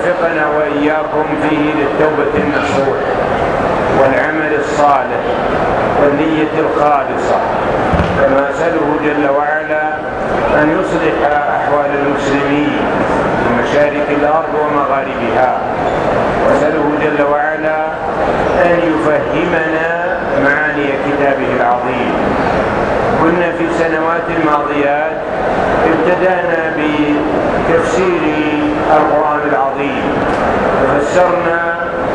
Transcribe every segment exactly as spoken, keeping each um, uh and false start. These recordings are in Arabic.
وفقنا وإياكم فيه للتوبة النصوح والعمل الصالح والنية الخالصة. كما أسأله جل وعلا أن يصلح أحوال المسلمين في مشارق الأرض ومغاربها، وأسأله جل وعلا أن يفهمنا معاني كتابه العظيم. كنا في السنوات الماضيات ابتدأنا بتفسير القرآن العظيم، وفسرنا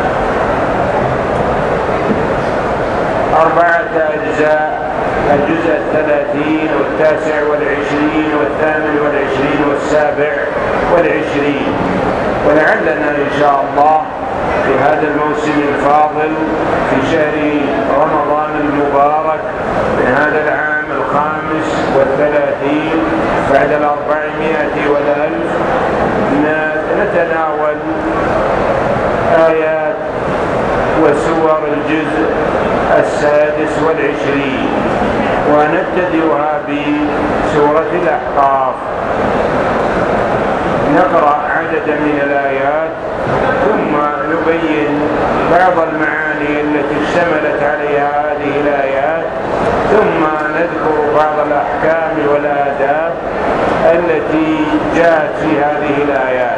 أربعة أجزاء: الجزء الثلاثين والتاسع والعشرين والثامن والعشرين والسابع والعشرين. ولعلنا إن شاء الله في هذا الموسم الفاضل في شهر رمضان المبارك من هذا العام الخامس والثلاثين بعد الأربعمائة والألف نتناول آيات وسور الجزء السادس والعشرين، ونبتدئها بسورة الأحقاف. نقرأ عددا من الآيات ثم نبين بعض المعاني التي اشتملت عليها هذه الآيات، ثم نذكر بعض الأحكام والآداب التي جاءت في هذه الآيات.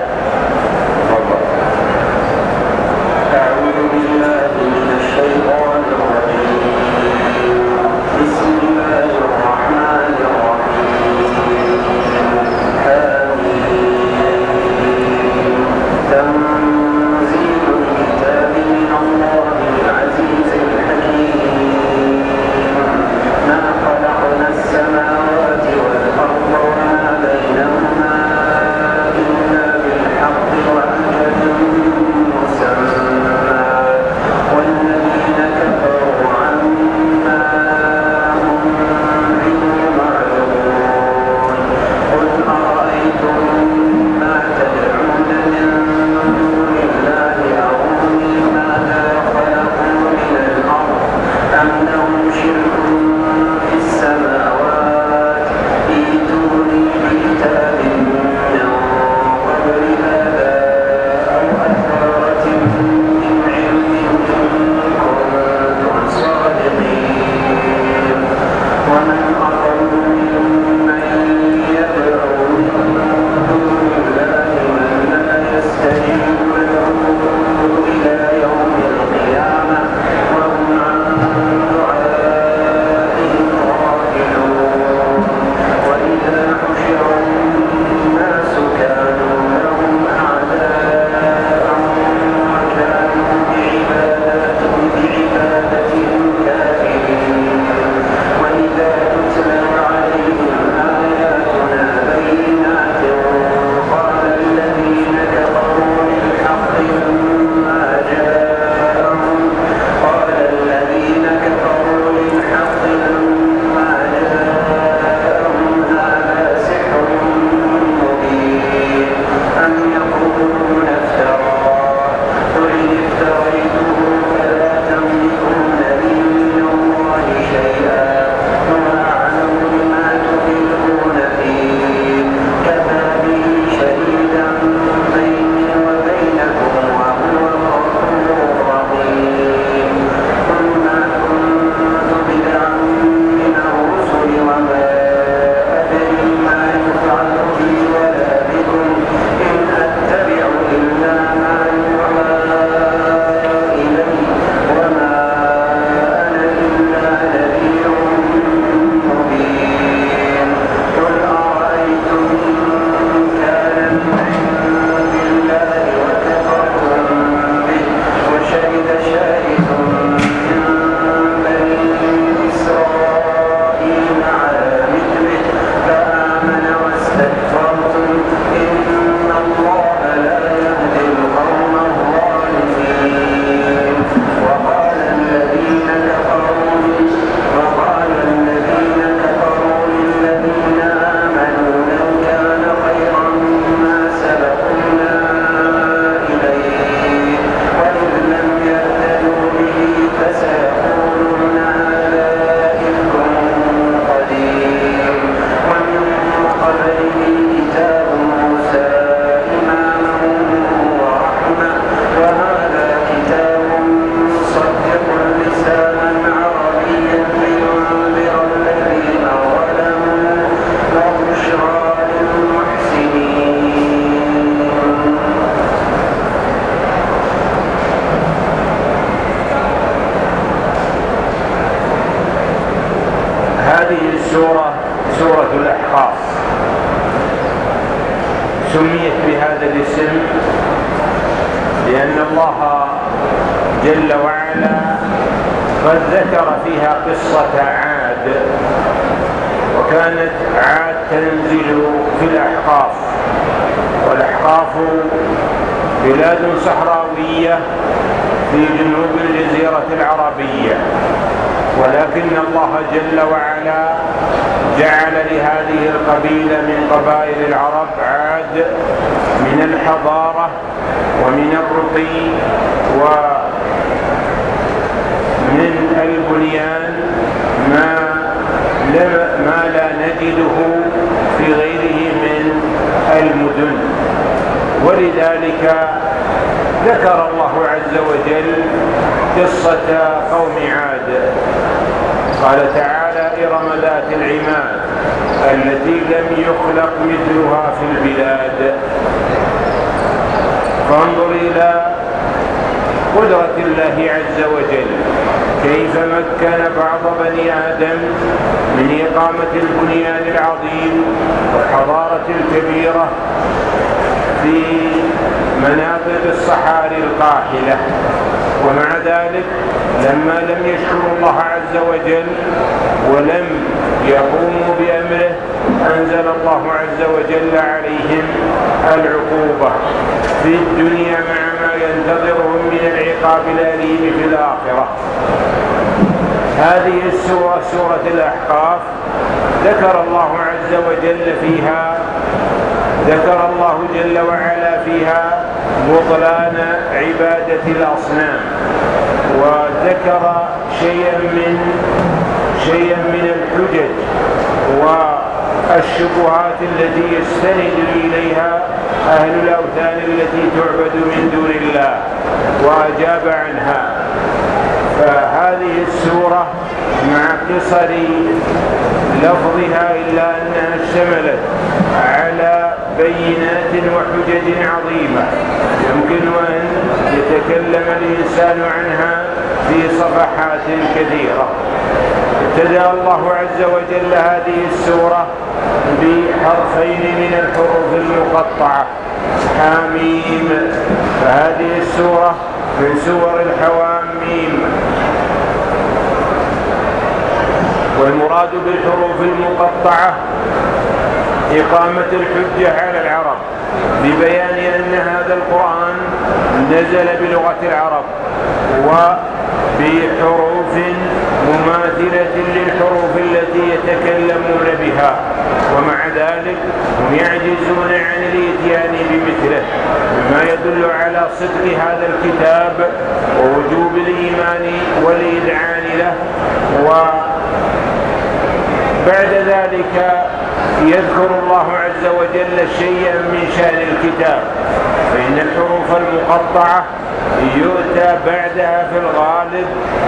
أعوذ بالله من الشيطان الرجيم. بسم الله الرحمن الرحيم. تنزيل الكتاب من الله العزيز الحكيم. ما خلقنا السماوات والأرض وما بينهما إلا سميت بهذا الاسم لأن الله جل وعلا قد ذكر فيها قصة عاد، وكانت عاد تنزل في الأحقاف، والأحقاف بلاد صحراوية في جنوب الجزيرة العربية، ولكن الله جل وعلا جعل لهذه القبيلة من قبائل العرب عاد من الحضارة ومن الرقي ومن البنيان ما ما لا نجده في غيره من المدن. ولذلك ذكر الله عز وجل قصة قوم عاد، قال تعالى: إرم ذات العماد التي لم يخلق مثلها في البلاد. فانظر إلى قدرة الله عز وجل كيف مكن بعض بني آدم من إقامة البنيان العظيم والحضارة الكبيرة في مناطق الصحاري القاحلة، ومع ذلك لما لم يشكروا الله عز وجل ولم يقوموا بأمره أنزل الله عز وجل عليهم العقوبة في الدنيا مع ما ينتظرهم من العقاب الأليم في الآخرة. هذه السورة سورة الأحقاف ذكر الله عز وجل فيها ذكر الله جل وعلا فيها بطلان عبادة الأصنام، وذكر شيئا من شيئا من الحجج والشبهات التي يستند إليها أهل الأوثان التي تعبد من دون الله، وأجاب عنها. فهذه السورة مع قصر لفظها إلا أنها اشتملت على بينات وحجج عظيمة يمكن أن يتكلم الإنسان عنها في صفحات كثيرة. ابتدأ الله عز وجل هذه السورة بحرفين من الحروف المقطعة حاميم، فهذه السورة من سور الحواميم. والمراد بالحروف المقطعة إقامة الحجة على العرب ببيان أن هذا القرآن نزل بلغة العرب وبحروف مماثلة للحروف التي يتكلمون بها، ومع ذلك هم يعجزون عن الإتيان بمثله، مما يدل على صدق هذا الكتاب ووجوب الإيمان والإذعان له. وبعد ذلك يذكر الله عز وجل شيئا من شأن الكتاب، فإن الحروف المقطعة يؤتى بعدها في الغالب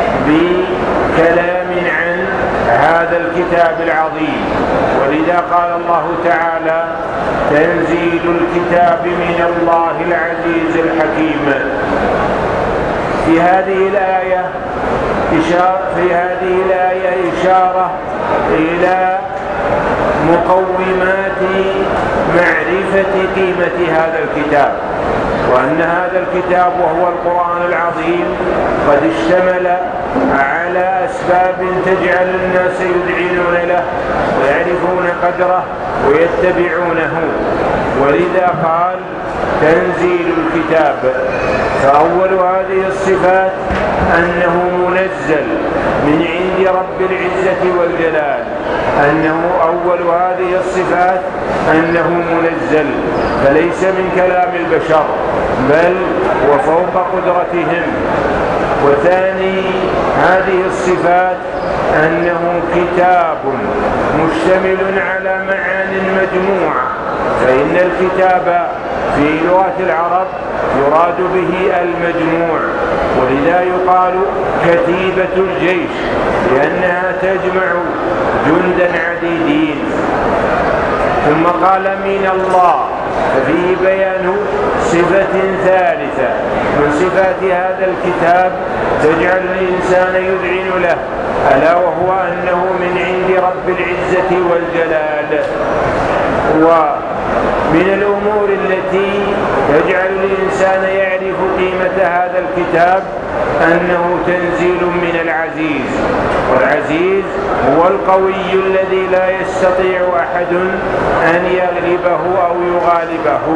بكلام عن هذا الكتاب العظيم، ولذا قال الله تعالى: تنزيل الكتاب من الله العزيز الحكيم. في هذه الآية إشارة في هذه الآية إشارة إلى مقومات معرفة قيمة هذا الكتاب، وأن هذا الكتاب وهو القرآن العظيم قد اشتمل على أسباب تجعل الناس يذعنون له ويعرفون قدره ويتبعونه، ولذا قال تنزيل الكتاب. فأول هذه الصفات أنه منزل من عند رب العزة والجلال، أنه أول هذه الصفات أنه منزل، فليس من كلام البشر بل وفوق قدرتهم. وثاني هذه الصفات أنه كتاب مشتمل على معان مجموعة، فإن الكتاب في لغة العرب يراد به المجموع، ولذا يقال كتيبة الجيش لأنها تجمع جندا عديدين. ثم قال من الله، ففيه بيان صفة ثالثة من صفات هذا الكتاب تجعل الإنسان يذعن له، ألا وهو أنه من عند رب العزة والجلال. من الأمور التي تجعل الإنسان يعرف قيمة هذا الكتاب أنه تنزيل من العزيز، والعزيز هو القوي الذي لا يستطيع أحد أن يغلبه أو يغالبه.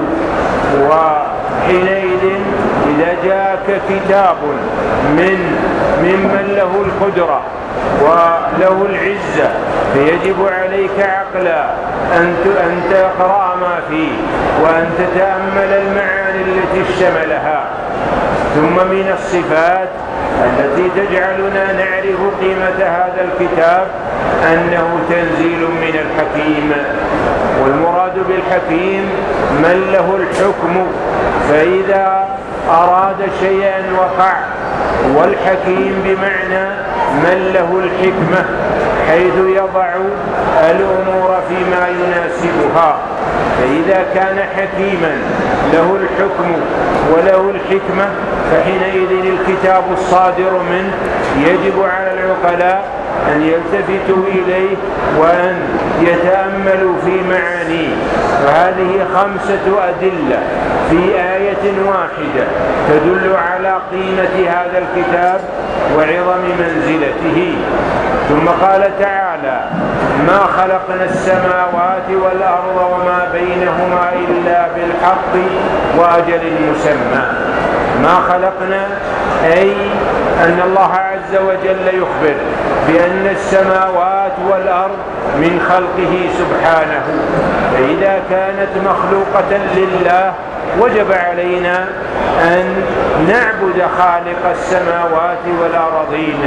وحينئذ إذا جاءك كتاب من ممن له القدرة وله العزة فيجب عليك عقلا أن تقرأ ما فيه وأن تتأمل المعاني التي اشتملها. ثم من الصفات التي تجعلنا نعرف قيمة هذا الكتاب أنه تنزيل من الحكيم، والمراد بالحكيم من له الحكم، فإذا أراد شيئا وقع، والحكيم بمعنى من له الحكمة حيث يضع الأمور فيما يناسبها. فإذا كان حكيما له الحكم وله الحكمة فحينئذ الكتاب الصادر منه يجب على العقلاء أن يلتفتوا إليه وأن يتأملوا في معانيه. فهذه خمسة أدلة في آية واحدة تدل على قيمة هذا الكتاب وعظم منزلته. ثم قال تعالى: ما خلقنا السماوات والأرض وما بينهما إلا بالحق وأجل مسمى. ما خلقنا أي أن الله عز وجل يخبر بأن السماوات والأرض من خلقه سبحانه، فإذا كانت مخلوقة لله وجب علينا أن نعبد خالق السماوات والأرضين.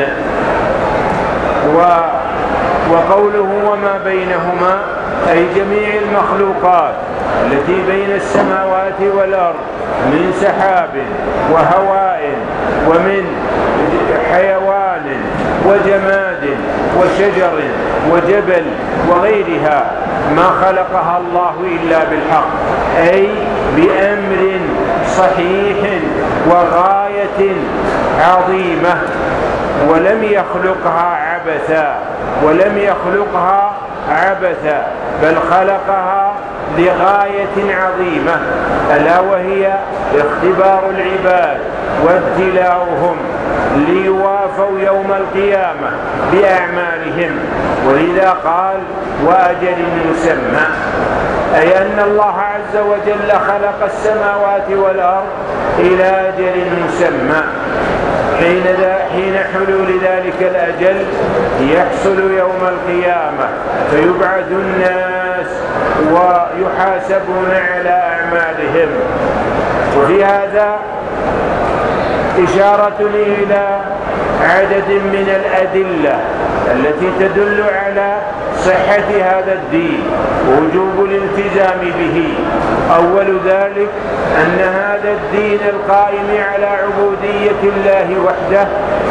وقوله وما بينهما أي جميع المخلوقات التي بين السماوات والأرض من سحاب وهواء ومن حيوان وجماد وشجر وجبل وغيرها ما خلقها الله إلا بالحق، أي بأمر صحيح وغاية عظيمة، ولم يخلقها عبثا ولم يخلقها عبثا بل خلقها لغاية عظيمة، ألا وهي اختبار العباد وابتلاؤهم ليوافوا يوم القيامة بأعمالهم. ولذا قال: وأجل مسمى، أي أن الله عز وجل خلق السماوات والأرض إلى أجل مسمى. حين, حين حلول ذلك الأجل يحصل يوم القيامة فيبعث الناس ويحاسبون على أعمالهم. وفي هذا إشارة إلى عدد من الأدلة التي تدل على صحة هذا الدين ووجوب الالتزام به. أول ذلك أن هذا الدين القائم على عبودية الله وحده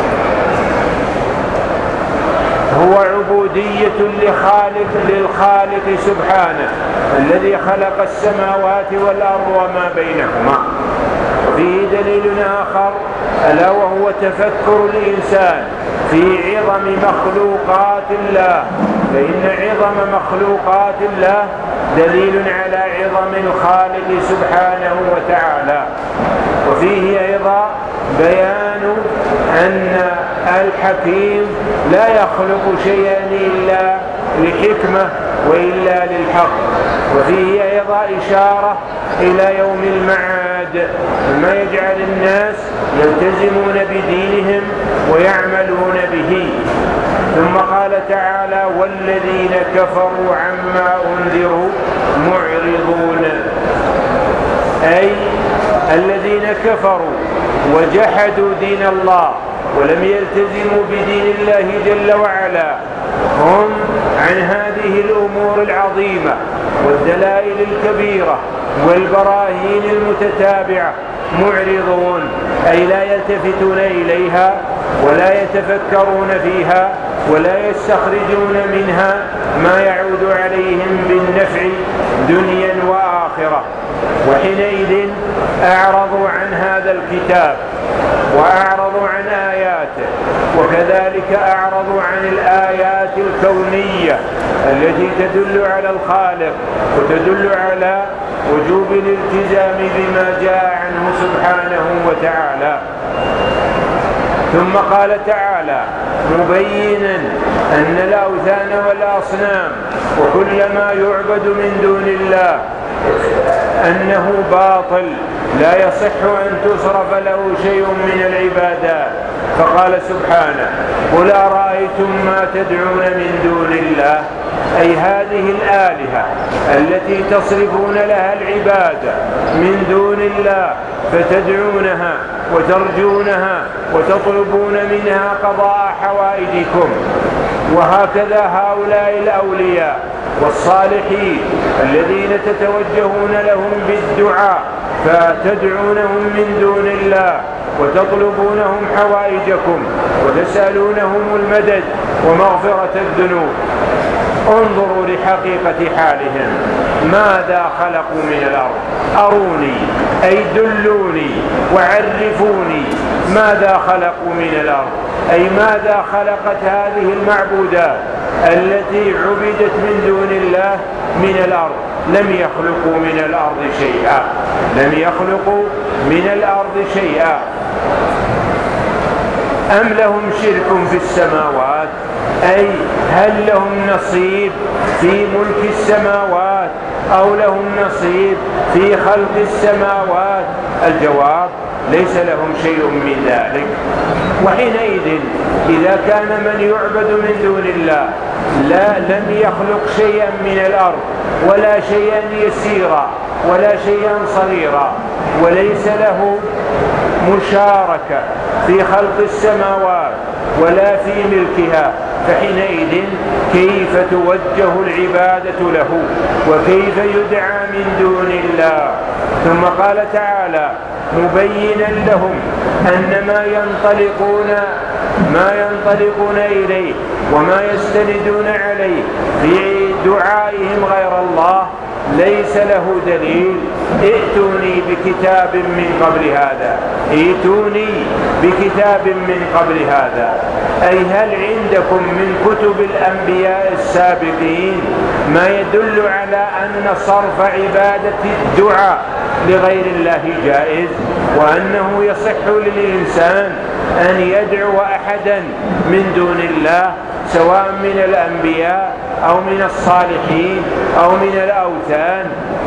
هو عبودية لخالق للخالق سبحانه الذي خلق السماوات والأرض وما بينهما. وفيه دليل آخر ألا وهو تفكر الإنسان في عظم مخلوقات الله، فإن عظم مخلوقات الله دليل على عظم الخالق سبحانه وتعالى. وفيه أيضا بيان أن الحكيم لا يخلق شيئا إلا لحكمة وإلا للحق. وفيه أيضا إشارة إلى يوم المعاد ما يجعل الناس يلتزمون بدينهم ويعملون به. ثم قال تعالى: والذين كفروا عما أنذروا معرضون، أي الذين كفروا وجحدوا دين الله ولم يلتزموا بدين الله جل وعلا هم عن هذه الأمور العظيمة والدلائل الكبيرة والبراهين المتتابعة معرضون، أي لا يلتفتون إليها ولا يتفكرون فيها ولا يستخرجون منها ما يعود عليهم بالنفع دنيا وآخرة. وحينئذ أعرضوا عن هذا الكتاب وأعرضوا عن آياته، وكذلك أعرضوا عن الآيات الكونية التي تدل على الخالق وتدل على وجوب الالتزام بما جاء عنه سبحانه وتعالى. ثم قال تعالى مبينا أن الأوثان والأصنام وكل ما يعبد من دون الله أنه باطل لا يصح أن تصرف له شيء من العبادات. فقال سبحانه قل أرأيتم ما تدعون من دون الله، أي هذه الآلهة التي تصرفون لها العبادة من دون الله فتدعونها وترجونها وتطلبون منها قضاء حوائجكم. وهكذا هؤلاء الأولياء والصالحين الذين تتوجهون لهم بالدعاء فتدعونهم من دون الله وتطلبونهم حوائجكم وتسألونهم المدد ومغفرة الذنوب. انظروا لحقيقة حالهم، ماذا خلقوا من الأرض؟ أروني أي دلوني وعرفوني ماذا خلقوا من الأرض، أي ماذا خلقت هذه المعبودات التي عبدت من دون الله من الأرض. لم يخلقوا من الأرض شيئا، لم يخلقوا من الأرض شيئا. أم لهم شرك في السماوات، أي هل لهم نصيب في ملك السماوات أو لهم نصيب في خلق السماوات؟ الجواب ليس لهم شيء من ذلك. وحينئذ إذا كان من يعبد من دون الله لا لم يخلق شيئا من الأرض ولا شيئا يسيرا ولا شيئا صغيرا وليس له مشاركة في خلق السماوات ولا في ملكها، فحينئذ كيف توجه العبادة له وكيف يدعى من دون الله؟ ثم قال تعالى مبينا لهم أن ما ينطلقون ما ينطلقون إليه وما يستندون عليه في دعائهم غير الله ليس له دليل. ائتوني بكتاب من قبل هذا، ائتوني بكتاب من قبل هذا، أي هل عندكم من كتب الأنبياء السابقين ما يدل على أن صرف عبادة الدعاء لغير الله جائز، وأنه يصح للإنسان أن يدعو أحدا من دون الله سواء من الأنبياء أو من الصالحين أو من الأوثان؟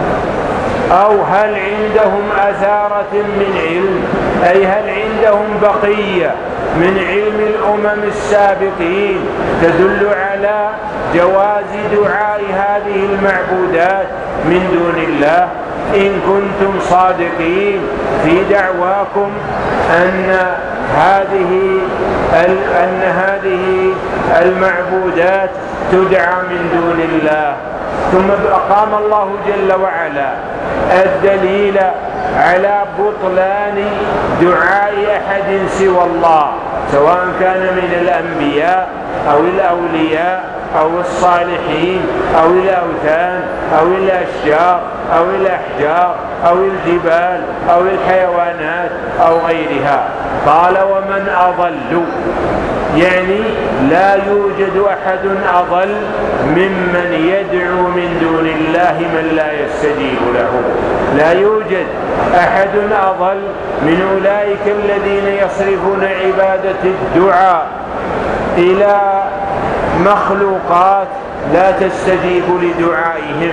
أو هل عندهم أثارة من علم، أي هل عندهم بقية من علم الأمم السابقين تدل على جواز دعاء هذه المعبودات من دون الله؟ إن كنتم صادقين في دعواكم أن هذه أن هذه المعبودات تدعى من دون الله. ثم أقام الله جل وعلا الدليل على بطلان دعاء أحد سوى الله سواء كان من الأنبياء أو الأولياء أو الصالحين أو الأوثان أو الأشجار أو الأحجار أو الجبال أو الحيوانات أو غيرها. قال ومن أضل، يعني لا يوجد أحد أضل ممن يدعو من دون الله من لا يستجيب له. لا يوجد أحد أضل من أولئك الذين يصرفون عبادة الدعاء إلى مخلوقات لا تستجيب لدعائهم.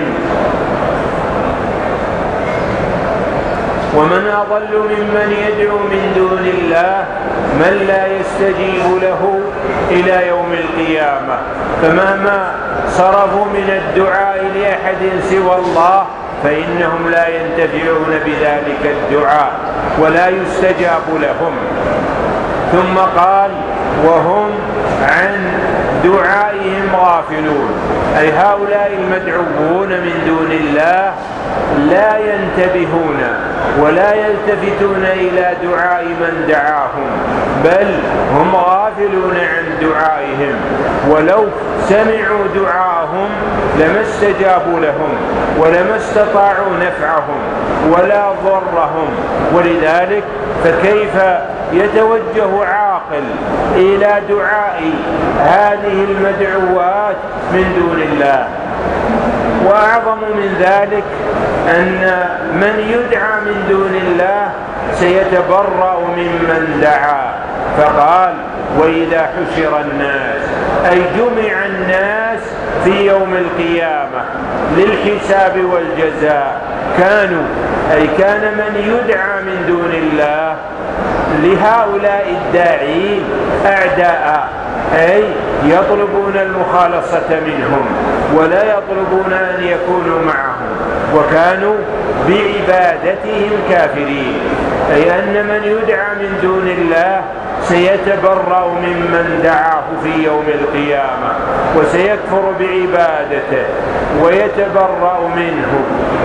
ومن أضل ممن يدعو من دون الله من لا يستجيب له إلى يوم القيامة. فمهما صرفوا من الدعاء لأحد سوى الله فإنهم لا ينتفعون بذلك الدعاء ولا يستجاب لهم. ثم قال وهم عن دعائهم غافلون، أي هؤلاء المدعوون من دون الله لا ينتبهون ولا يلتفتون إلى دعاء من دعاهم، بل هم غافلون عن دعائهم، ولو سمعوا دعاءهم لما استجابوا لهم ولما استطاعوا نفعهم ولا ضرهم. ولذلك فكيف يتوجه عاقل إلى دعاء هذه المدعوات من دون الله؟ وأعظم من ذلك أن من يدعى من دون الله سيتبرأ ممن دعا، فقال: وإذا حشر الناس، أي جمع الناس في يوم القيامة للحساب والجزاء، كانوا أي كان من يدعى من دون الله لهؤلاء الداعين أعداء، أي يطلبون المخالصة منهم ولا يطلبون أن يكونوا معهم، وكانوا بعبادتهم كافرين، أي أن من يدعى من دون الله سيتبرأ ممن دعاه في يوم القيامة وسيكفر بعبادته ويتبرأ منه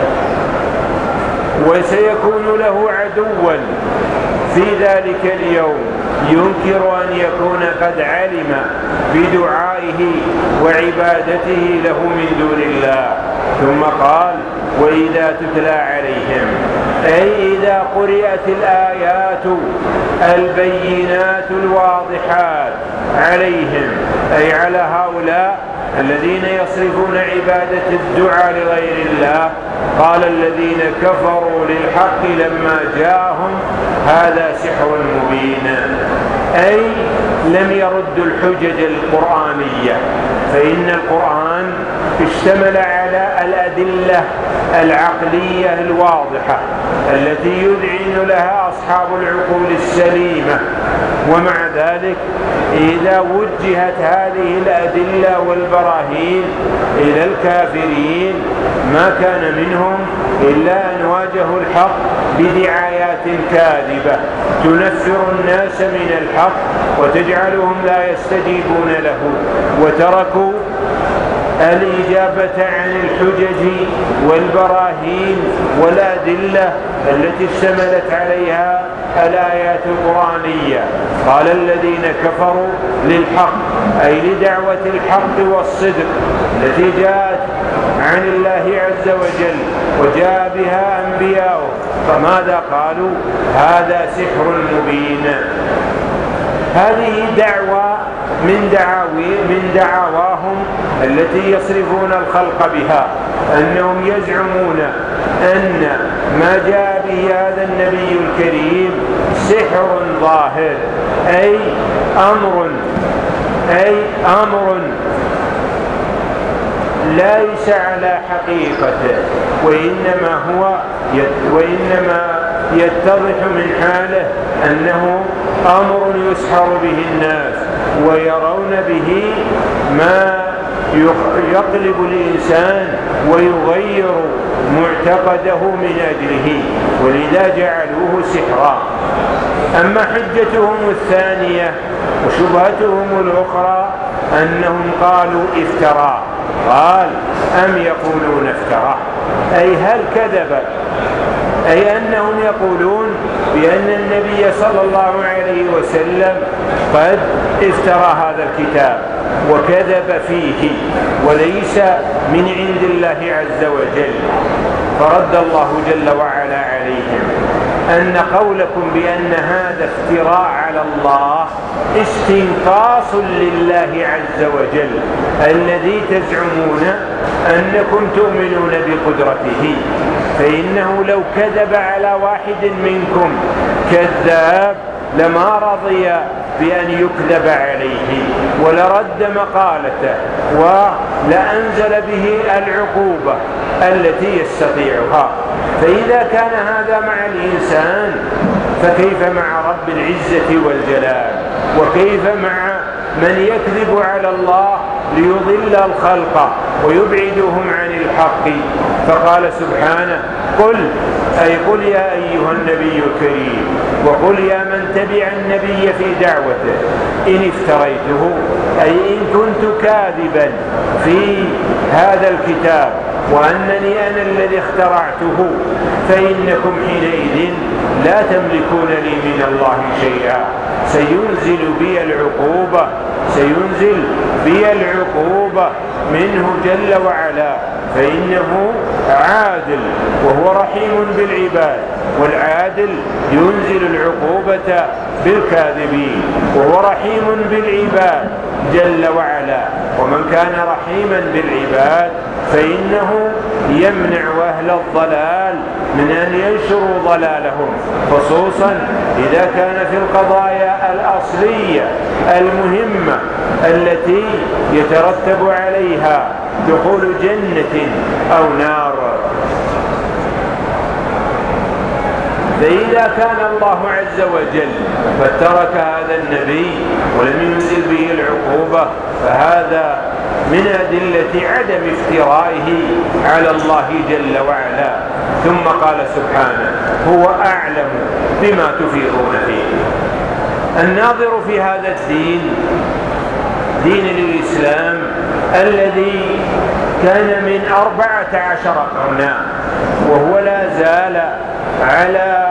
وسيكون له عدوا في ذلك اليوم، ينكر أن يكون قد علم بدعائه وعبادته له من دون الله. ثم قال: وإذا تتلى عليهم، أي إذا قرئت الآيات البينات الواضحات عليهم، أي على هؤلاء الذين يصرفون عبادة الدعاء لغير الله. قال الذين كفروا للحق لما جاءهم هذا سحر مبين، أي لم يردوا الحجج القرآنية، فإن القرآن اشتمل على الأدلة العقلية الواضحة التي يذعن لها أصحاب العقول السليمة، ومع ذلك إذا وجهت هذه الأدلة والبراهين إلى الكافرين ما كان منهم إلا أن واجهوا الحق بدعايات كاذبة تنفر الناس من الحق وتجعلهم لا يستجيبون له، وتركوا الإجابة عن الحجج والبراهين والأدلة التي اشتملت عليها الآيات القرآنية. قال الذين كفروا للحق، أي لدعوة الحق والصدق التي جاءت عن الله عز وجل وجاء بها أنبياؤه، فماذا قالوا؟ هذا سحر مبين. هذه دعوة من دعاوي من دعواهم التي يصرفون الخلق بها، أنهم يزعمون أن ما جاء به هذا النبي الكريم سحر ظاهر، أي أمر أي أمر ليس على حقيقته، وإنما هو وإنما يتضح من حاله أنه أمر يسحر به الناس ويرون به ما يقلب الإنسان ويغير معتقده من أجله، ولذا جعلوه سحرا. أما حجتهم الثانية وشبهتهم الأخرى أنهم قالوا افترى، قال: أم يقولون افترى، أي هل كذب، أي أنهم يقولون بأن النبي صلى الله عليه وسلم قد افترى هذا الكتاب وكذب فيه وليس من عند الله عز وجل. فرد الله جل وعلا عليهم أن قولكم بأن هذا افتراء على الله استنقاص لله عز وجل الذي تزعمون أنكم تؤمنون بقدرته، فإنه لو كذب على واحد منكم كذاب لما رضي بأن يكذب عليه ولرد مقالته ولأنزل به العقوبة التي يستطيعها. فإذا كان هذا مع الإنسان فكيف مع رب العزة والجلال، وكيف مع من يكذب على الله ليضل الخلق ويبعدهم عن الحق. فقال سبحانه: قل، أي قل يا أيها النبي الكريم، وقل يا من تبع النبي في دعوته، إن افتريته، أي إن كنت كاذبا في هذا الكتاب وأنني أنا الذي اخترعته، فإنكم حينئذ لا تملكون لي من الله شيئا. سينزل بي العقوبة سينزل بي العقوبة منه جل وعلا، فإنه عادل وهو رحيم بالعباد، والعادل ينزل العقوبة بالكاذبين، وهو رحيم بالعباد جل وعلا. ومن كان رحيما بالعباد فإنه يمنع أهل الضلال من أن ينشروا ضلالهم، خصوصا إذا كان في القضايا الأصلية المهمة التي يترتب عليها دخول جنة أو نار. فإذا كان الله عز وجل قد ترك هذا النبي ولم ينزل به العقوبة، فهذا من أدلة عدم افترائه على الله جل وعلا. ثم قال سبحانه: هو أعلم بما تفيضون فيه. الناظر في هذا الدين، دين الإسلام الذي كان من أربعة عشر قرنا وهو لا زال على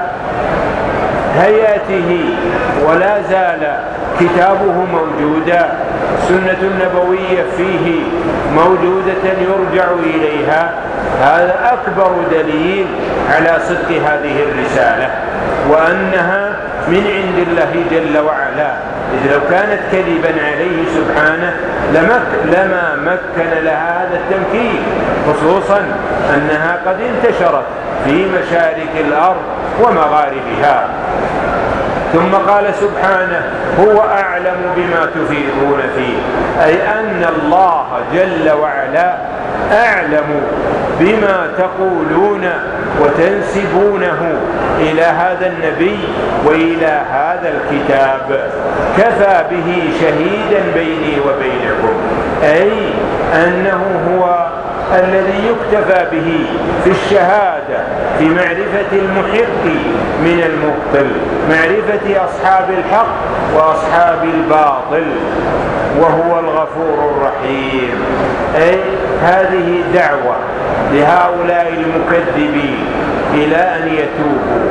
هيئته ولا زال كتابه موجودا، سنة النبوية فيه موجودة يرجع إليها، هذا أكبر دليل على صدق هذه الرسالة وأنها من عند الله جل وعلا. إذ لو كانت كذبا عليه سبحانه لمك لما مكن لها هذا التمكين، خصوصا أنها قد انتشرت في مشارق الأرض ومغاربها. ثم قال سبحانه: هو أعلم بما تفيضون فيه، أي أن الله جل وعلا أعلم بما تقولون وتنسبونه إلى هذا النبي وإلى هذا الكتاب، كفى به شهيدا بيني وبينكم، أي أنه هو الذي يكتفى به في الشهادة في معرفة المحق من المبطل، معرفة أصحاب الحق وأصحاب الباطل، وهو الغفور الرحيم. أي هذه دعوة لهؤلاء المكذبين إلى أن يتوبوا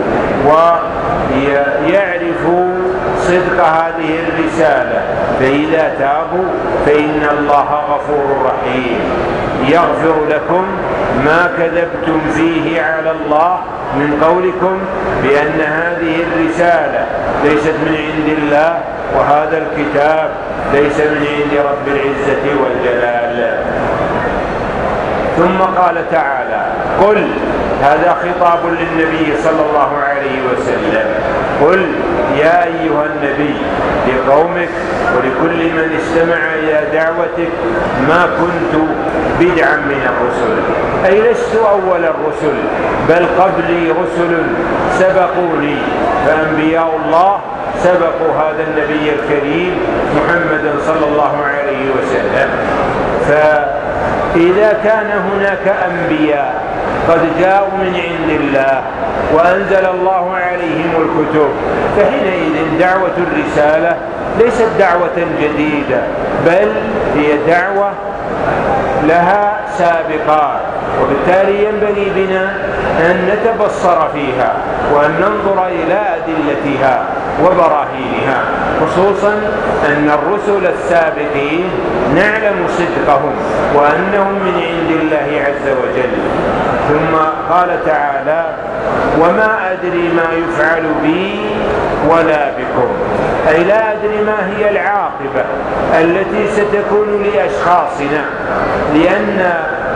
ويعرفوا صدق هذه الرسالة، فإذا تابوا فإن الله غفور رحيم، يغفر لكم ما كذبتم فيه على الله من قولكم بأن هذه الرسالة ليست من عند الله وهذا الكتاب ليس من عند رب العزة والجلال. ثم قال تعالى: قل، هذا خطاب للنبي صلى الله عليه وسلم، قل يا أيها النبي لقومك ولكل من استمع إلى دعوتك: ما كنت بدعا من الرسل، أي لست أول الرسل، بل قبلي رسل سبقوني، فأنبياء الله سبقوا هذا النبي الكريم محمد صلى الله عليه وسلم. فإذا كان هناك أنبياء قد جاءوا من عند الله وأنزل الله عليهم الكتب، فحينئذ دعوة الرسالة ليست دعوة جديدة، بل هي دعوة لها سابقات، وبالتالي ينبغي بنا أن نتبصر فيها وأن ننظر إلى أدلتها وبراهينها، خصوصا أن الرسل السابقين نعلم صدقهم وأنهم من عند الله عز وجل. ثم قال تعالى: وما أدري ما يفعل بي ولا بكم، أي لا أدري ما هي العاقبة التي ستكون لأشخاصنا، لأن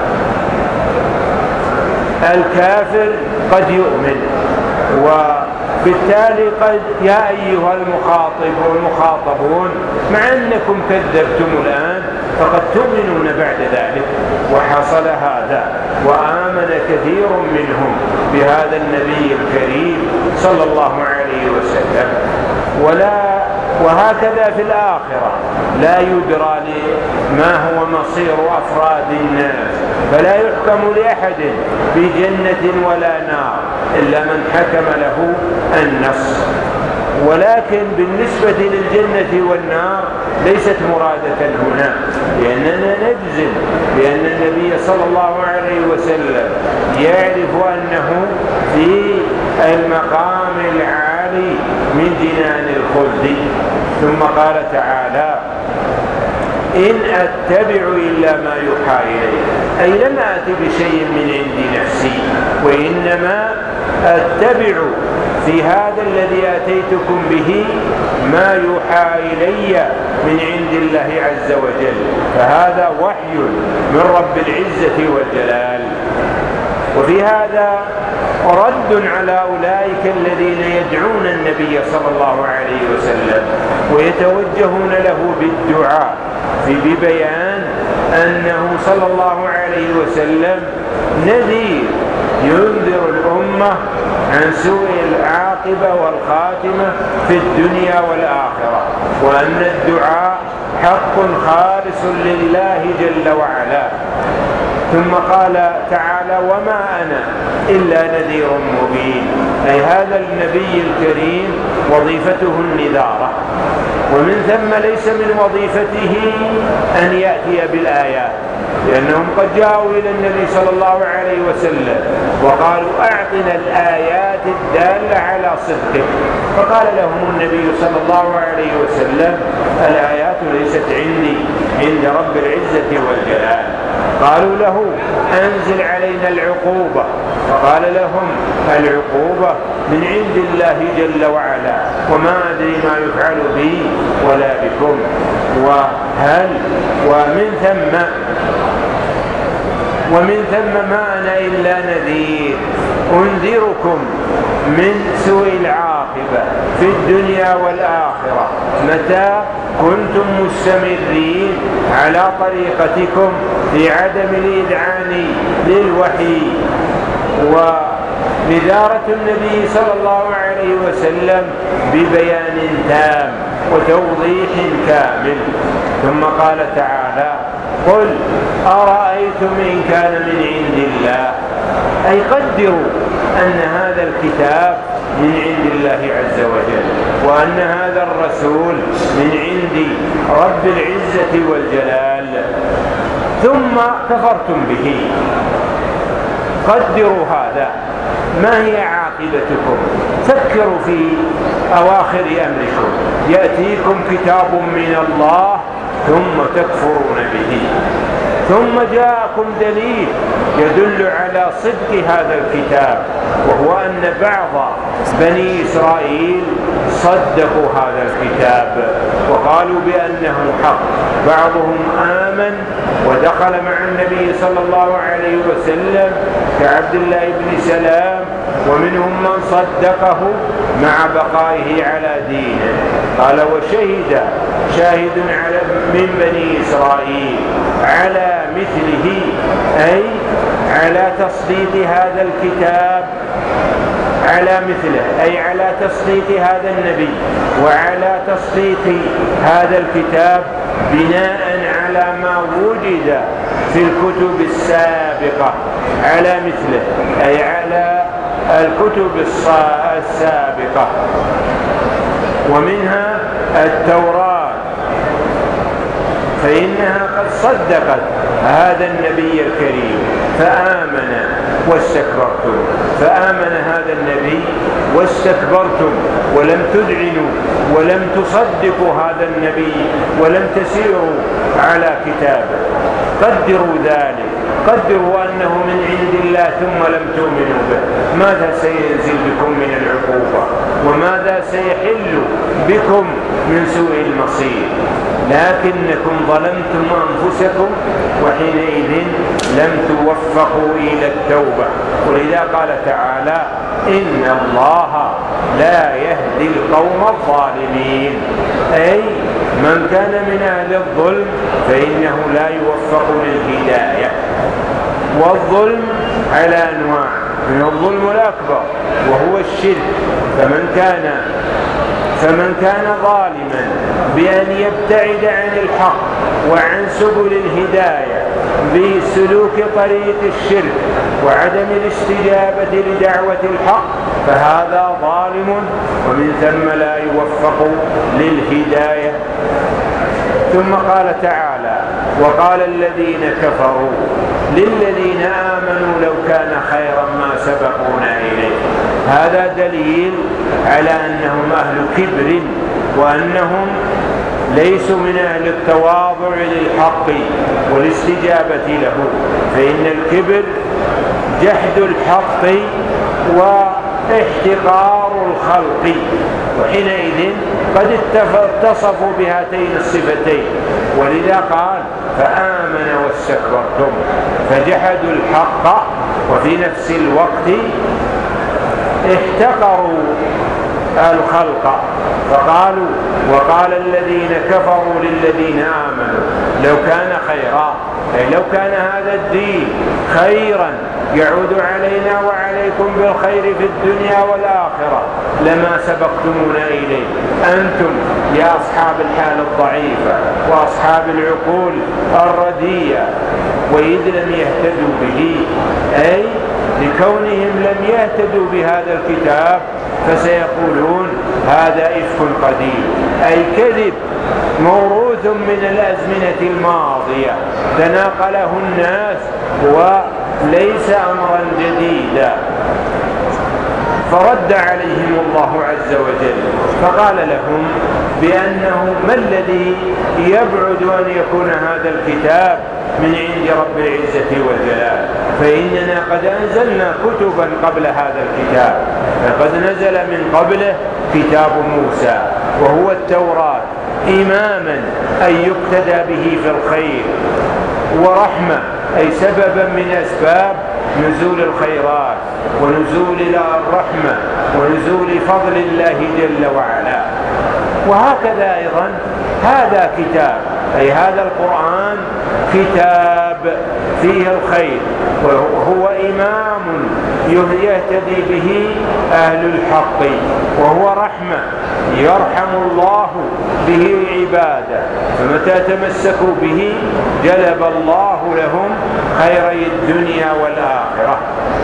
الكافر قد يؤمن، وبالتالي قد يا أيها المخاطب والمخاطبون مع أنكم كذبتم الآن فقد تؤمنون بعد ذلك. وحصل هذا وآمن كثير منهم بهذا النبي الكريم صلى الله عليه وسلم. ولا وهكذا في الآخرة لا يدرى ما هو مصير أفراد الناس، فلا يحكم لأحد بجنة ولا نار إلا من حكم له النص. ولكن بالنسبة للجنة والنار ليست مرادة هنا، لأننا نجزم بأن النبي صلى الله عليه وسلم يعرف أنه في المقام العالي من جنان الخلد. ثم قال تعالى: إن أتبع إلا ما يوحى إلي، أي لم آت بشيء من عند نفسي، وإنما أتبع في هذا الذي آتيتكم به ما يوحى إلي من عند الله عز وجل، فهذا وحي من رب العزة والجلال. وفي هذا رد على أولئك الذين يدعون النبي صلى الله عليه وسلم ويتوجهون له بالدعاء في ببيان أنه صلى الله عليه وسلم نذير ينذر الأمة عن سوء العاقبة والخاتمة في الدنيا والآخرة، وأن الدعاء حق خالص لله جل وعلا. ثم قال تعالى: وما أنا إلا نذير مبين، أي هذا النبي الكريم وظيفته النذارة، ومن ثم ليس من وظيفته أن يأتي بالآيات، لأنهم قد جاءوا إلى النبي صلى الله عليه وسلم وقالوا: أعطنا الآيات الدالة على صدقك، فقال لهم النبي صلى الله عليه وسلم: الآيات ليست عندي، عند رب العزة والجلال. قالوا له: أنزل علينا العقوبة، فقال لهم: العقوبة من عند الله جل وعلا، وما أدري ما يفعل بي ولا بكم، وهل ومن ثم ومن ثم ما أنا إلا نذير أنذركم من سوء العاقبة في الدنيا والآخرة متى كنتم مستمرين على طريقتكم في عدم الإذعان للوحي. ونذارة النبي صلى الله عليه وسلم ببيان تام وتوضيح كامل. ثم قال تعالى: قل أرأيتم إن كان من عند الله، أي قدروا أن هذا الكتاب من عند الله عز وجل، وأن هذا الرسول من عند رب العزة والجلال، ثم كفرتم به. قدروا هذا، ما هي عاقبتكم؟ فكروا في أواخر أمركم، يأتيكم كتاب من الله ثم تكفرون به، ثم جاءكم دليل يدل على صدق هذا الكتاب، وهو أن بعض بني إسرائيل صدقوا هذا الكتاب وقالوا بأنه حق. بعضهم آمن ودخل مع النبي صلى الله عليه وسلم كعبد الله بن سلام، ومنهم من صدقه مع بقائه على دينه. قال: وشهد شاهد على من بني إسرائيل على مثله، أي على تصديق هذا الكتاب، على مثله أي على تصديق هذا النبي وعلى تصديق هذا الكتاب بناء على ما وجد في الكتب السابقة، على مثله أي على الكتب السابقة، ومنها التوراة، فإنها قد صدقت هذا النبي الكريم فآمن واستكبرتم. فآمن هذا النبي واستكبرتم ولم تذعنوا ولم تصدقوا هذا النبي ولم تسيروا على كتابه. قدروا ذلك، قدروا أنه من عند الله ثم لم تؤمنوا به. ماذا سينزل بكم من العقوبة وماذا سيحل بكم من سوء المصير؟ لكنكم ظلمتم أنفسكم وحينئذ لم توفقوا إلى التوبة. ولذا قال تعالى: إن الله لا يهدي القوم الظالمين، أي من كان من أهل الظلم فإنه لا يوفق للهداية. والظلم على أنواع، من الظلم الأكبر وهو الشرك، فمن كان فمن كان ظالما بأن يبتعد عن الحق وعن سبل الهداية بسلوك طريق الشرك وعدم الاستجابة لدعوة الحق فهذا ظالم، ومن ثم لا يوفق للهداية. ثم قال تعالى: وقال الذين كفروا للذين آمنوا لو كان خيرا ما سبقونا إليه. هذا دليل على أنهم أهل كبر، وأنهم ليسوا من أهل التواضع للحق والاستجابة له، فإن الكبر جحد الحق واحتقار الخلق، وحينئذ قد اتصفوا بهاتين الصفتين، ولذا قال: فآمن واستكبرتم، فجحدوا الحق وفي نفس الوقت احتقروا الخلق. فقالوا: وقال الذين كفروا للذين آمنوا لو كان خيرا، أي لو كان هذا الدين خيرا يعود علينا وعليكم بالخير في الدنيا والآخرة لما سبقتمونا إليه، أنتم يا أصحاب الحال الضعيفة وأصحاب العقول الرديئة، وإذ لم يهتدوا به، أي لكونهم لم يهتدوا بهذا الكتاب فسيقولون هذا إفك قديم، أي كذب موروث من الأزمنة الماضية تناقله الناس وليس أمرا جديدا. فرد عليهم الله عز وجل فقال لهم بأنه ما الذي يبعد أن يكون هذا الكتاب من عند رب العزة والجلال، فإننا قد أنزلنا كتبا قبل هذا الكتاب، فقد نزل من قبله كتاب موسى وهو التوراة إماما أن يقتدى به في الخير، ورحمة أي سببا من أسباب نزول الخيرات ونزول الرحمة ونزول فضل الله جل وعلا. وهكذا أيضا هذا كتاب، أي هذا القرآن كتاب فيه الخير، وهو إمام يهتدي به أهل الحق، وهو رحمة يرحم الله به عباده، فمتى تمسكوا به جلب الله لهم خيري الدنيا والآخرة.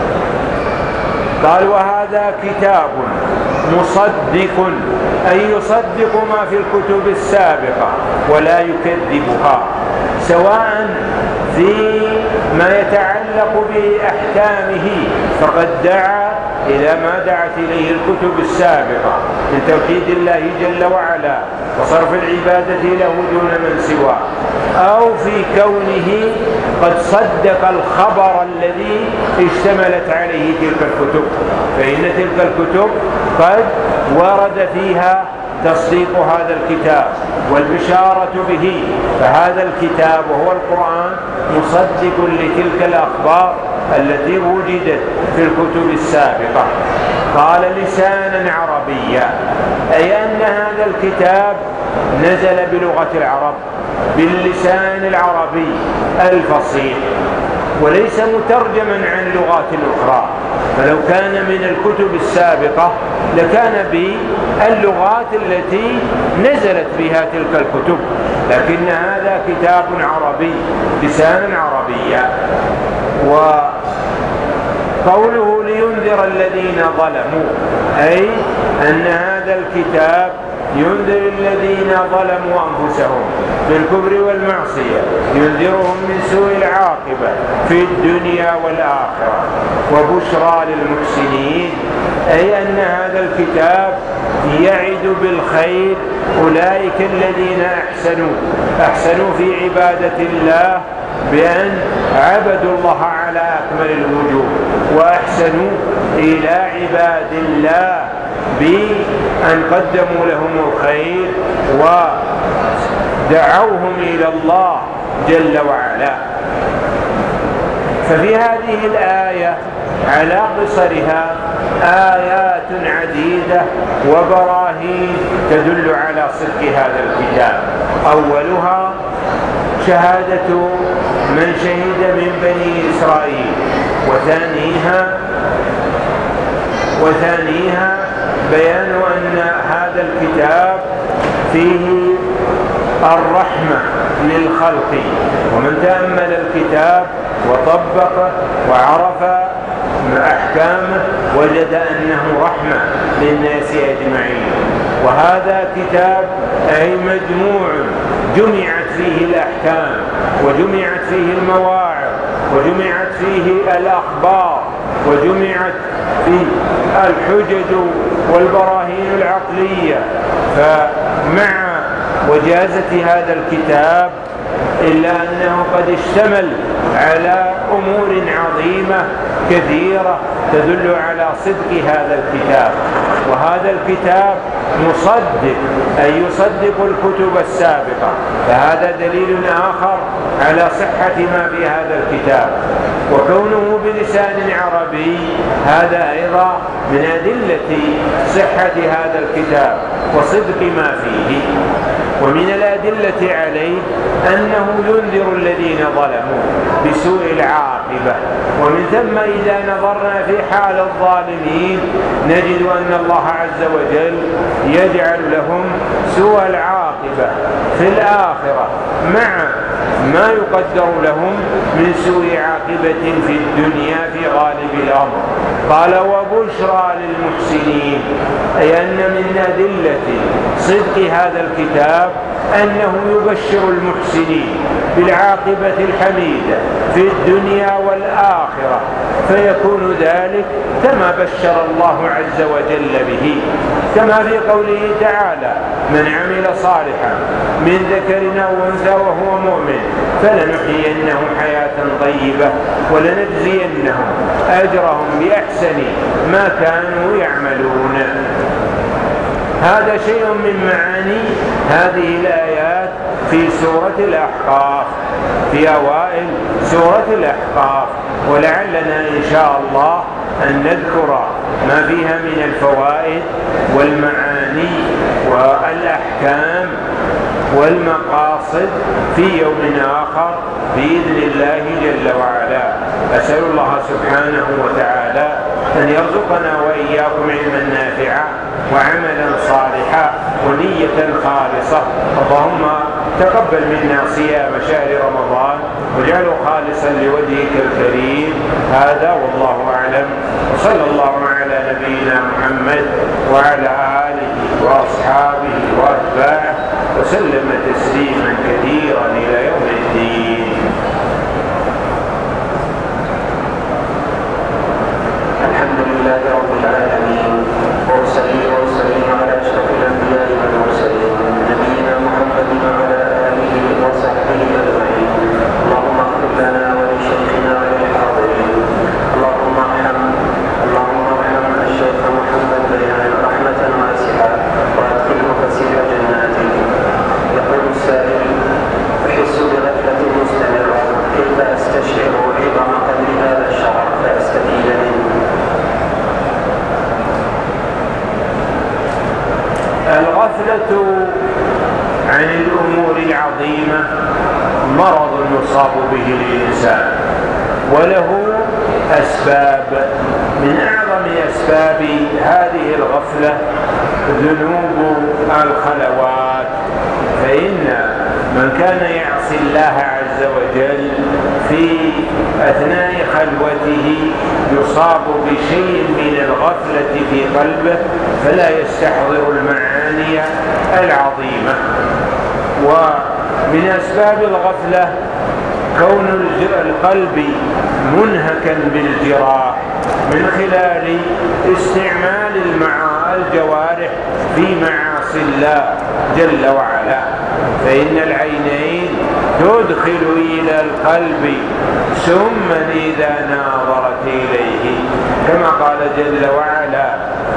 قال: وهذا كتاب مصدق، أي يصدق ما في الكتب السابقة ولا يكذبها، سواء في ما يتعلق بأحكامه فقد دعا إلى ما دعت إليه الكتب السابقة من توحيد الله جل وعلا وصرف العبادة له دون من سواه، أو في كونه قد صدق الخبر الذي اشتملت عليه تلك الكتب، فإن تلك الكتب قد ورد فيها تصديق هذا الكتاب والبشارة به، فهذا الكتاب وهو القرآن مصدق لتلك الأخبار التي وجدت في الكتب السابقة. قال: لسانا عربيا، أي أن هذا الكتاب نزل بلغة العرب باللسان العربي الفصيح، وليس مترجما عن لغات أخرى، فلو كان من الكتب السابقة لكان باللغات التي نزلت بها تلك الكتب، لكن هذا كتاب عربي لسانا عربيا. وقوله لينذر الذين ظلموا، أي أن هذا الكتاب ينذر الذين ظلموا أنفسهم بالكفر والمعصية، ينذرهم من سوء العاقبة في الدنيا والآخرة، وبشرى للمحسنين، أي أن هذا الكتاب يعد بالخير أولئك الذين أحسنوا أحسنوا في عبادة الله بأن عبدوا الله على أكمل الوجوه، وأحسنوا إلى عباد الله بأن قدموا لهم الخير ودعوهم إلى الله جل وعلا. ففي هذه الآية على قصرها آيات عديدة وبراهين تدل على صدق هذا الكتاب. أولها شهادة من شهد من بني إسرائيل، وثانيها وثانيها بيان أن هذا الكتاب فيه الرحمة للخلق، ومن تأمل الكتاب وطبقه وعرف أحكامه وجد أنه رحمة للناس أجمعين. وهذا كتاب أي مجموع جمعت فيه الأحكام وجمعت فيه المواعظ وجمعت فيه الأخبار وجمعت فيه الحجج والبراهين العقلية. فمع وجازة هذا الكتاب إلا أنه قد اشتمل على أمور عظيمة كثيرة تدل على صدق هذا الكتاب. وهذا الكتاب مصدق أي يصدق الكتب السابقة، فهذا دليل آخر على صحة ما في هذا الكتاب. وكونه بلسان عربي هذا أيضا من أدلة صحة هذا الكتاب وصدق ما فيه. ومن الأدلة عليه أنه ينذر الذين ظلموا بسوء العاقبة. ومن ثم إذا نظرنا في حال الظالمين نجد أن الله عز وجل يجعل لهم سوء العاقبة في الآخرة مع ما يقدر لهم من سوء عاقبة في الدنيا في غالب الأمر. قال وبشرى للمحسنين، أي أن من أدلة صدق هذا الكتاب أنه يبشر المحسنين بالعاقبة الحميدة في الدنيا والآخرة، فيكون ذلك كما بشر الله عز وجل به، كما في قوله تعالى من عمل صالحا من ذكر أو أنثى وهو مؤمن فلنحيينه حياة طيبة ولنجزينهم أجرهم بأحسن ما كانوا يعملون. هذا شيء من معاني هذه الآيات في سورة الأحقاف، في أوائل سورة الأحقاف. ولعلنا إن شاء الله أن نذكر ما فيها من الفوائد والمعاني والأحكام والمقاصد في يوم آخر بإذن الله جل وعلا. أسأل الله سبحانه وتعالى أن يرزقنا وإياكم علما نافعا وعملا صالحا ونية خالصة. اللهم تقبل منا صيام شهر رمضان واجعله خالصا لوجهك الكريم. هذا والله أعلم، وصلى الله على نبينا محمد وعلى آله وأصحابه وأتباعه وسلم تسليما كثيرا إلى يوم الدين. الحمد لله رب العالمين، وأصلي وأسلم على أشرف الأنبياء والمرسلين نبينا محمد وعلى آله وصحبه أجمعين. اللهم اغفر لنا ولشيخنا وللحاضرين. اللهم ارحم اللهم ارحم الشيخ محمد بيان رحمة واسعة وأدخله فسيح جناته. يقول السائل: أحس بغفلة مستمرة، كيف أستشعر عظم قدر هذا الشرف فأستفيد منه؟ الغفلة عن الأمور العظيمة مرض يصاب به الإنسان، وله أسباب. من أعظم أسباب هذه الغفلة ذنوب الخلوات، فإن من كان يعصي الله عز وجل في أثناء خلوته يصاب بشيء من الغفلة في قلبه فلا يستحضر المعاني العظيمة. ومن أسباب الغفلة كون القلب منهكا بالجراح من خلال استعمال الجوارح في معاصي الله جل وعلا، فإن العينين تدخل إلى القلب سما إذا ناظرت إليه، كما قال جل وعلا: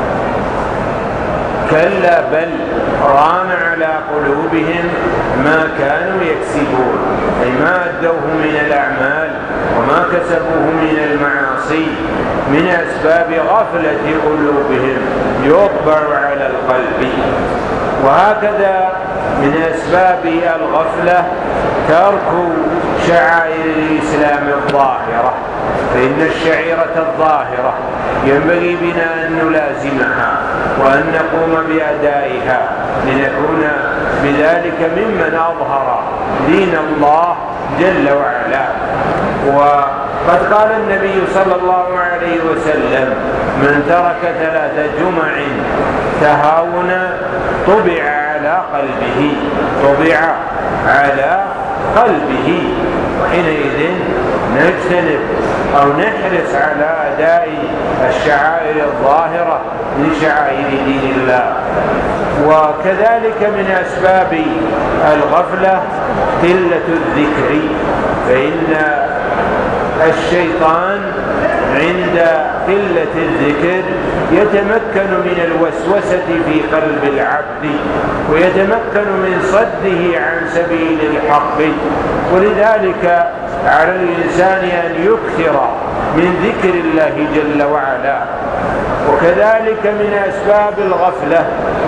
كلا بل ران على قلوبهم ما كانوا يكسبون، أي ما أدوه من الأعمال وما كسبوه من المعاصي من أسباب غفلة قلوبهم يطبع على القلب. وهكذا من أسباب الغفلة ترك شعائر الإسلام الظاهرة، فإن الشعيرة الظاهرة ينبغي بنا أن نلازمها وأن نقوم بأدائها لنكون بذلك ممن أظهر دين الله جل وعلا. قد قال النبي صلى الله عليه وسلم: من ترك ثلاث جمع تهاونا طبع على قلبه طبع على قلبه. وحينئذ نجتنب أو نحرص على أداء الشعائر الظاهرة لشعائر دين الله. وكذلك من أسباب الغفلة قلة الذكر، فإن الشيطان عند قلة الذكر يتمكن من الوسوسة في قلب العبد ويتمكن من صده عن سبيل الحق. ولذلك على الإنسان أن يكثر من ذكر الله جل وعلا. وكذلك من أسباب الغفلة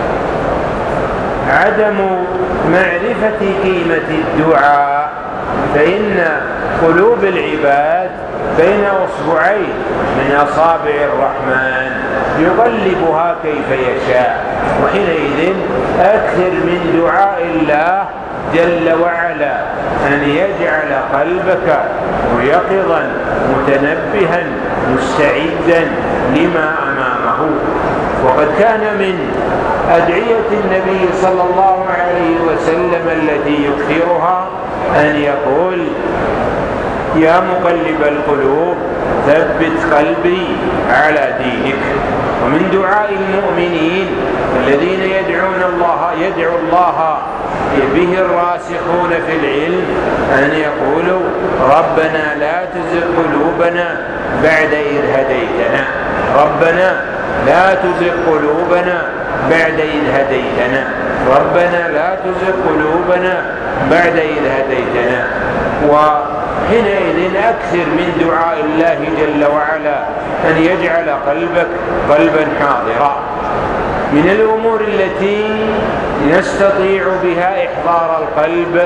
عدم معرفة قيمة الدعاء، فإن قلوب العباد بين أصبعين من أصابع الرحمن يقلبها كيف يشاء. وحينئذ أكثر من دعاء الله جل وعلا أن يجعل قلبك ميقظا متنبها مستعدا لما أمامه. وقد كان من أدعية النبي صلى الله عليه وسلم التي يكثرها أن يقول: يا مقلب القلوب ثبت قلبي على دينك. ومن دعاء المؤمنين الذين يدعون الله يدعو الله به الراسخون في العلم أن يقولوا: ربنا لا تزغ قلوبنا بعد إذ هديتنا ربنا لا تزغ قلوبنا بعد إذ هديتنا ربنا لا تزغ قلوبنا بعد إذ هديتنا. وحينئذ أكثر من دعاء الله جل وعلا أن يجعل قلبك قلبا حاضرا. من الأمور التي نستطيع بها إحضار القلب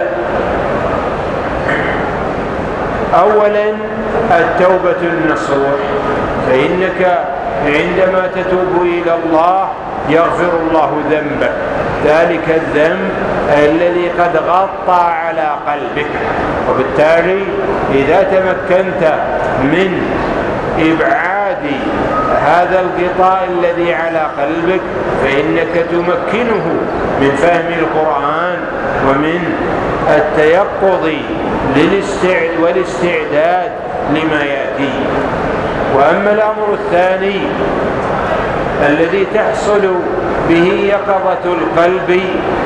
أولا التوبة النصوح، فإنك عندما تتوب إلى الله يغفر الله ذنبك، ذلك الذنب الذي قد غطى على قلبك. وبالتالي إذا تمكنت من إبعاد هذا الغطاء الذي على قلبك فإنك تمكنه من فهم القرآن ومن التيقظ والاستعداد لما يأتي. وأما الأمر الثاني الذي تحصل به يقظة القلب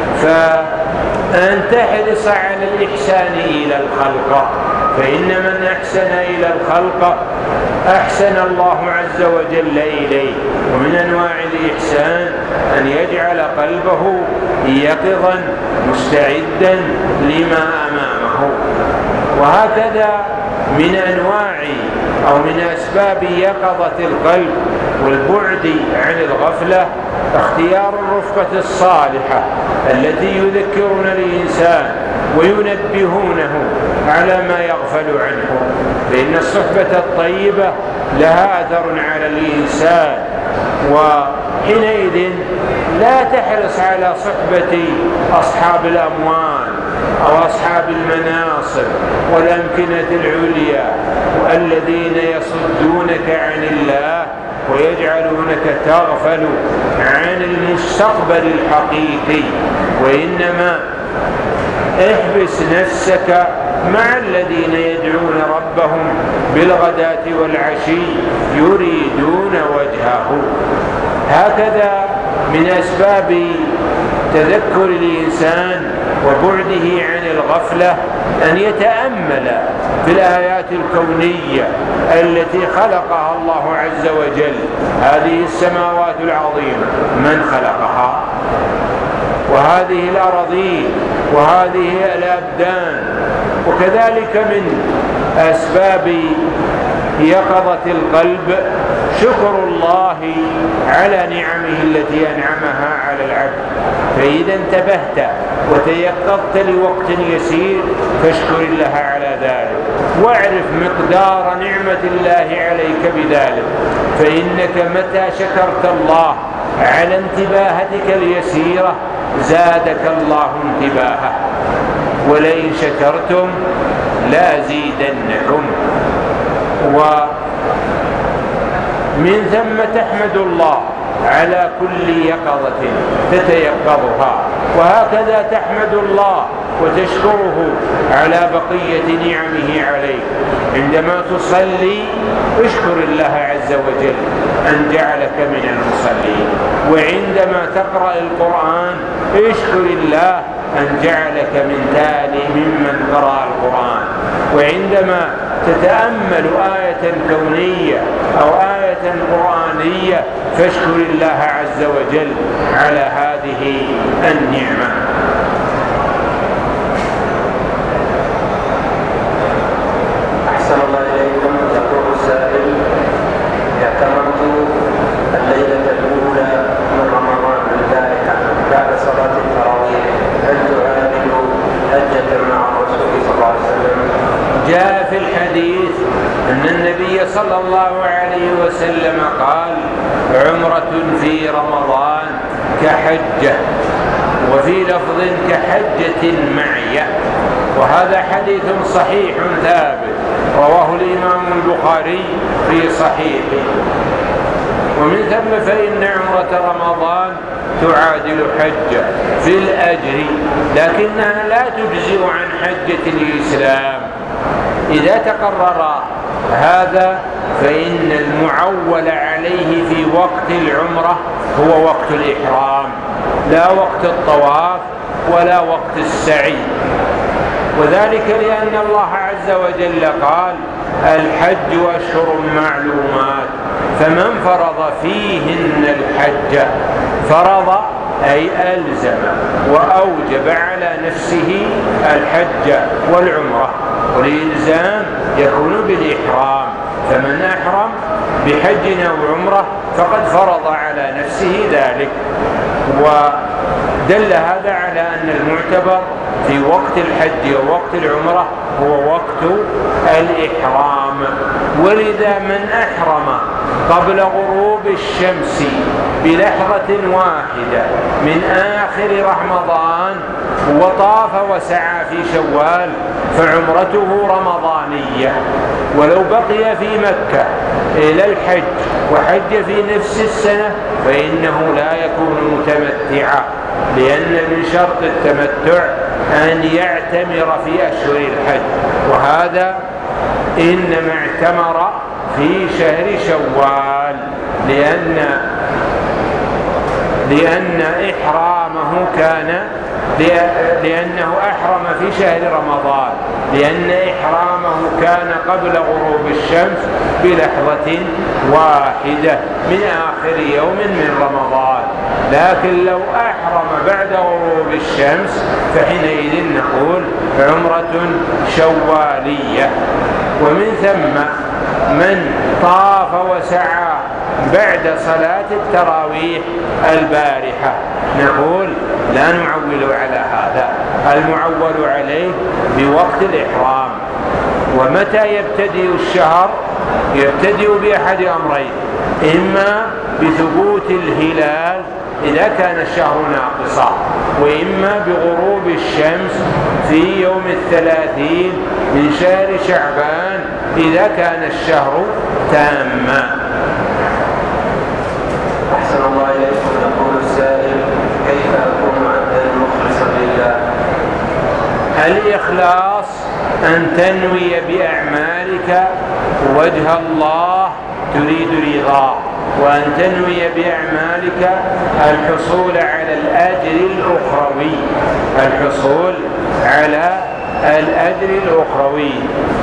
فأن تحرص على الإحسان إلى الخلق، فإن من أحسن إلى الخلق أحسن الله عز وجل إليه. ومن أنواع الإحسان أن يجعل قلبه يقظا مستعدا لما أمامه. وهكذا من أنواع أو من أسباب يقظة القلب والبعد عن الغفلة اختيار الرفقة الصالحة التي يذكرون الإنسان وينبهونه على ما يغفل عنه، لأن الصحبة الطيبة لها أثر على الإنسان. وحينئذ لا تحرص على صحبة أصحاب الأموال أو أصحاب المناصب والأمكنة العليا الذين يصدونك عن الله ويجعلونك تغفل عن المستقبل الحقيقي، وإنما احبس نفسك مع الذين يدعون ربهم بالغداة والعشي يريدون وجهه. هكذا من أسباب تذكر الإنسان وبعده عن الغفلة أن يتأمل في الآيات الكونية التي خلقها الله عز وجل. هذه السماوات العظيمة من خلقها؟ وهذه الأراضين وهذه الأبدان. وكذلك من أسباب يقظة القلب شكر الله على نعمه التي أنعمها على العبد. فإذا انتبهت وتيقظت لوقت يسير فاشكر الله على ذلك، واعرف مقدار نعمة الله عليك بذلك، فإنك متى شكرت الله على انتباهتك اليسيرة زادك الله انتباهه، ولئن شكرتم لأزيدنكم. ومن ثم تحمد الله على كل يقظة تتيقظها، وهكذا تحمد الله وتشكره على بقية نعمه عليك. عندما تصلي اشكر الله عز وجل أن جعلك من المصلين، وعندما تقرأ القرآن اشكر الله أن جعلك من تالي ممن قرأ القرآن، وعندما تتأمل آية كونية أو آية قرآنية فاشكر الله عز وجل على هذه النعمة. أحسن الله إليكم. يقول السائل: اعتمرت الليلة الأولى من رمضان البارحة بعد صلاة التراويح، هل تعادل حجة مع الرسول صلى الله عليه وسلم؟ جاء في الحديث أن النبي صلى الله عليه وسلم قال: عمرة في رمضان كحجة، وفي لفظ كحجة معي، وهذا حديث صحيح ثابت رواه الإمام البخاري في صحيحه. ومن ثم فإن عمرة رمضان تعادل حجة في الأجر، لكنها لا تجزئ عن حجة الإسلام. إذا تقرر هذا فإن المعول عليه في وقت العمرة هو وقت الإحرام، لا وقت الطواف ولا وقت السعي، وذلك لأن الله عز وجل قال: الحج أشهر معلومات، فمن فرض فيهن الحج، فرض أي ألزم وأوجب على نفسه الحج والعمرة، والإلزام يكون بالإحرام، فمن أحرم بحج أو عمرة فقد فرض على نفسه ذلك. ودل هذا على أن المعتبر في وقت الحج ووقت العمرة هو وقت الإحرام. ولذا من أحرم قبل غروب الشمس بلحظة واحدة من آخر رمضان وطاف وسعى في شوال فعمرته رمضانية، ولو بقي في مكة إلى الحج وحج في نفس السنة فإنه لا يكون متمتعا، لأن من شرط التمتع أن يعتمر في أشهر الحج، وهذا إنما اعتمر في شهر شوال، لأن لأن إحرامه كان لأنه أحرم في شهر رمضان، لأن إحرامه كان قبل غروب الشمس بلحظة واحدة من آخر يوم من رمضان. لكن لو أحرم بعد غروب الشمس فحينئذ نقول عمرة شوالية. ومن ثم من طاف وسعى بعد صلاة التراويح البارحة نقول لا نعول على هذا، المعول عليه بوقت الإحرام. ومتى يبتدئ الشهر؟ يبتدئ بأحد أمرين: إما بثبوت الهلال إذا كان الشهر ناقصا، وإما بغروب الشمس في يوم الثلاثين من شهر شعبان إذا كان الشهر تاما. أحسن الله إليكم. يقول السائل: كيف أكون عبدا مخلصا لله؟ الإخلاص أن تنوي بأعمالك وجه الله تريد رضاه، وأن تنوي بأعمالك الحصول على الأجر الأخروي الحصول على الأجر الأخروي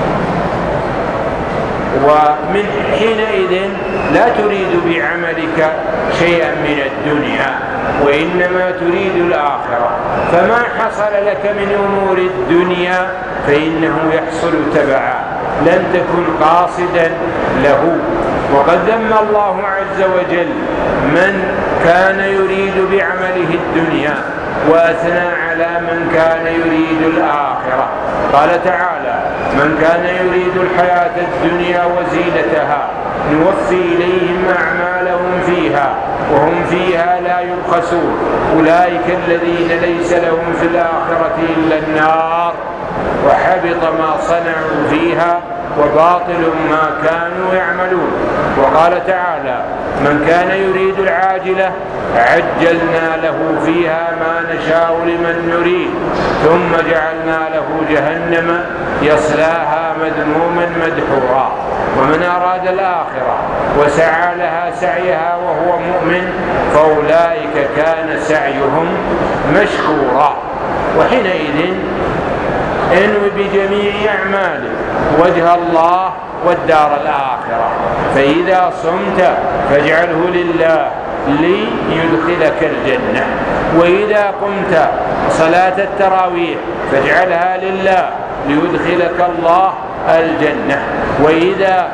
ومن حينئذ لا تريد بعملك شيئا من الدنيا، وإنما تريد الآخرة. فما حصل لك من أمور الدنيا فإنه يحصل تبعا، لن تكن قاصدا له. وقد ذم الله عز وجل من كان يريد بعمله الدنيا وأثنى على من كان يريد الآخرة. قال تعالى: من كان يريد الحياة الدنيا وزينتها نوفي إليهم أعمالهم فيها وهم فيها لا يبخسون أولئك الذين ليس لهم في الآخرة إلا النار وحبط ما صنعوا فيها وباطل ما كانوا يعملون. وقال تعالى: من كان يريد العاجلة عجلنا له فيها ما نشاء لمن نريد ثم جعلنا له جهنم يصلاها مذموما مدحورا. ومن أراد الآخرة وسعى لها سعيها وهو مؤمن فأولئك كان سعيهم مشكورا. وحينئذ انوي بجميع أعمالك وجه الله والدار الآخرة، فإذا صمت فاجعله لله ليدخلك الجنة، وإذا قمت صلاة التراويح فاجعلها لله ليدخلك الله الجنة، وإذا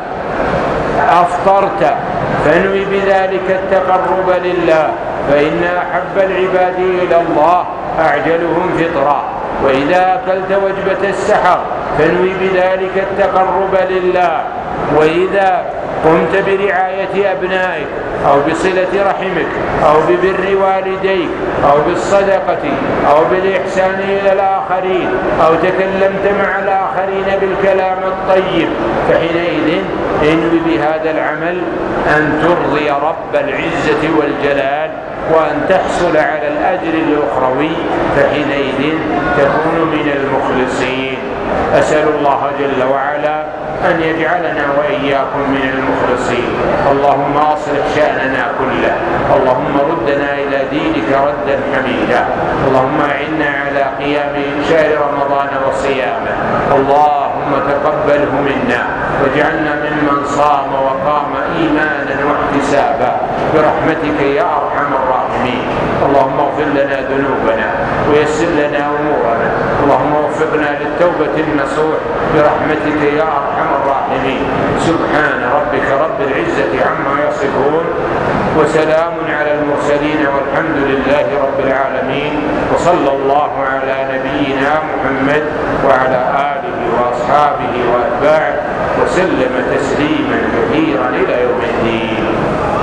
أفطرت فانوي بذلك التقرب لله، فإن أحب العباد إلى الله أعجلهم فطرا. وإذا أكلت وجبة السحر فانوي بذلك التقرب لله. وإذا قمت برعاية أبنائك أو بصلة رحمك أو ببر والديك أو بالصدقة أو بالإحسان إلى الآخرين أو تكلمت مع الآخرين بالكلام الطيب، فحينئذ انوي بهذا العمل أن ترضي رب العزة والجلال وأن تحصل على الأجر الأخروي، فحينئذ تكون من المخلصين. أسأل الله جل وعلا أن يجعلنا وإياكم من المخلصين. اللهم أصلح شأننا كله، اللهم ردنا إلى دينك ردا حميدا، اللهم أعنا على قيام شهر رمضان وصيامه، اللهم تقبله منا واجعلنا ممن صام وقام إيمانا واحتسابا برحمتك يا أرحم الراحمين. اللهم اغفر لنا ذنوبنا ويسر لنا أمورنا، اللهم وفقنا للتوبة النصوح برحمتك يا أرحم الراحمين. سبحان ربك رب العزة عما يصفون وسلام على المرسلين والحمد لله رب العالمين، وصلى الله على نبينا محمد وعلى آله وأصحابه وأتباعه وسلم تسليما كثيرا إلى يوم الدين.